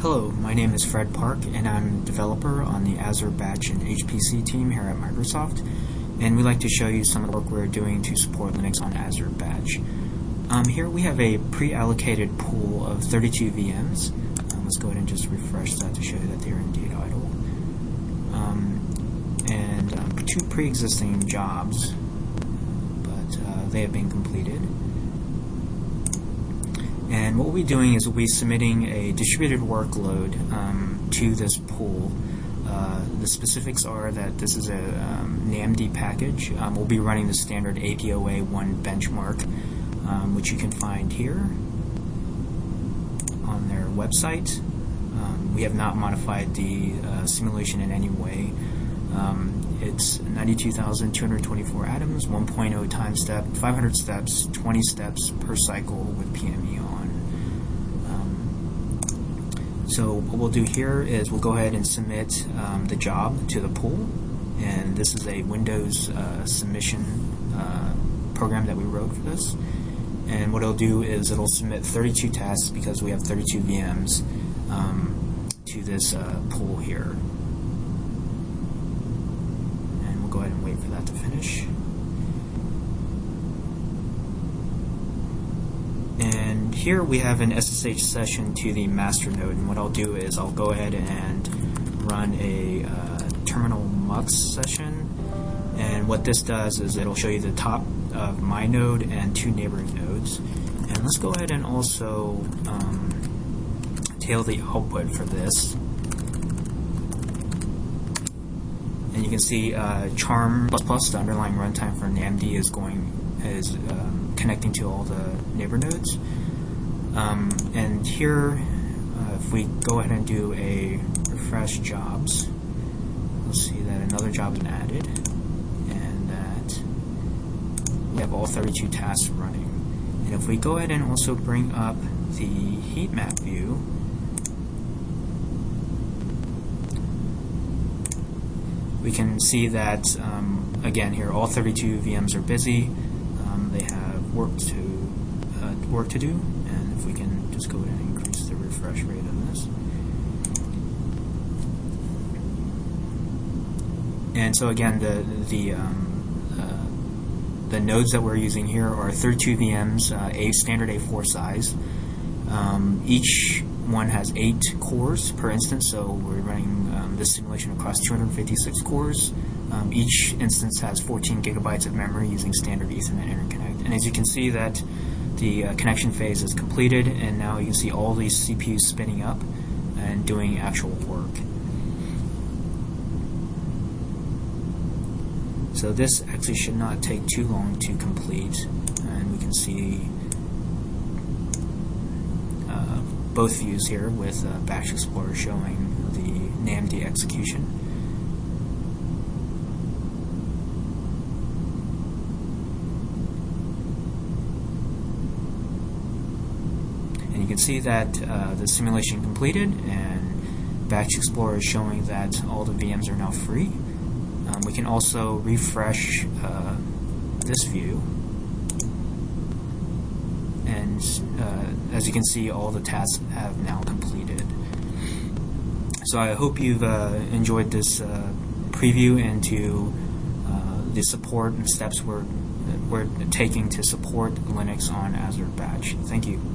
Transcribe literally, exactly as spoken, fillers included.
Hello, my name is Fred Park, and I'm a developer on the Azure Batch and H P C team here at Microsoft, and we'd like to show you some of the work we're doing to support Linux on Azure Batch. Um, here we have a pre-allocated pool of thirty-two V Ms. Um, let's go ahead and just refresh that to show you that they are indeed idle. Um, and um, two pre-existing jobs, but uh, they have been completed. And what we'll be doing is we'll be submitting a distributed workload um, to this pool. Uh, the specifics are that this is a um, NAMD package. Um, we'll be running the standard A P O A one benchmark, um, which you can find here on their website. Um, we have not modified the uh, simulation in any way. Um, it's ninety-two thousand two hundred twenty-four atoms, one point oh time step, five hundred steps, twenty steps per cycle with P M E on. Um, so what we'll do here is we'll go ahead and submit um, the job to the pool, and this is a Windows uh, submission uh, program that we wrote for this. And what it'll do is it'll submit thirty-two tasks, because we have thirty-two V Ms, um, to this uh, pool here. Go ahead and wait for that to finish. And here we have an S S H session to the master node, and what I'll do is I'll go ahead and run a uh, terminal mux session, and what this does is it'll show you the top of my node and two neighboring nodes. And let's go ahead and also um, tail the output for this. And you can see uh, Charm plus plus, the underlying runtime for NAMD, is going is um, connecting to all the neighbor nodes. Um, and here, uh, if we go ahead and do a refresh jobs, we'll see that another job is added, and that we have all thirty-two tasks running. And if we go ahead and also bring up the heat map view, we can see that, um, again, here all thirty-two V Ms are busy. Um, they have work to uh, work to do, and if we can just go ahead and increase the refresh rate on this. And so again, the the um, uh, the nodes that we're using here are thirty-two V Ms, uh, a standard A four size. Um, each one has eight cores per instance, so we're running um, this simulation across two hundred fifty-six cores. Um, each instance has fourteen gigabytes of memory using standard Ethernet interconnect. And as you can see, that the uh, connection phase is completed, and now you can see all these C P Us spinning up and doing actual work. So this actually should not take too long to complete, and we can see both views here with uh, Batch Explorer showing the NAMD execution. And you can see that uh, the simulation completed, and Batch Explorer is showing that all the V Ms are now free. Um, we can also refresh uh, this view, and uh, as you can see, all the tasks have now completed. So I hope you've uh, enjoyed this uh, preview into uh, the support and steps we're, we're taking to support Linux on Azure Batch. Thank you.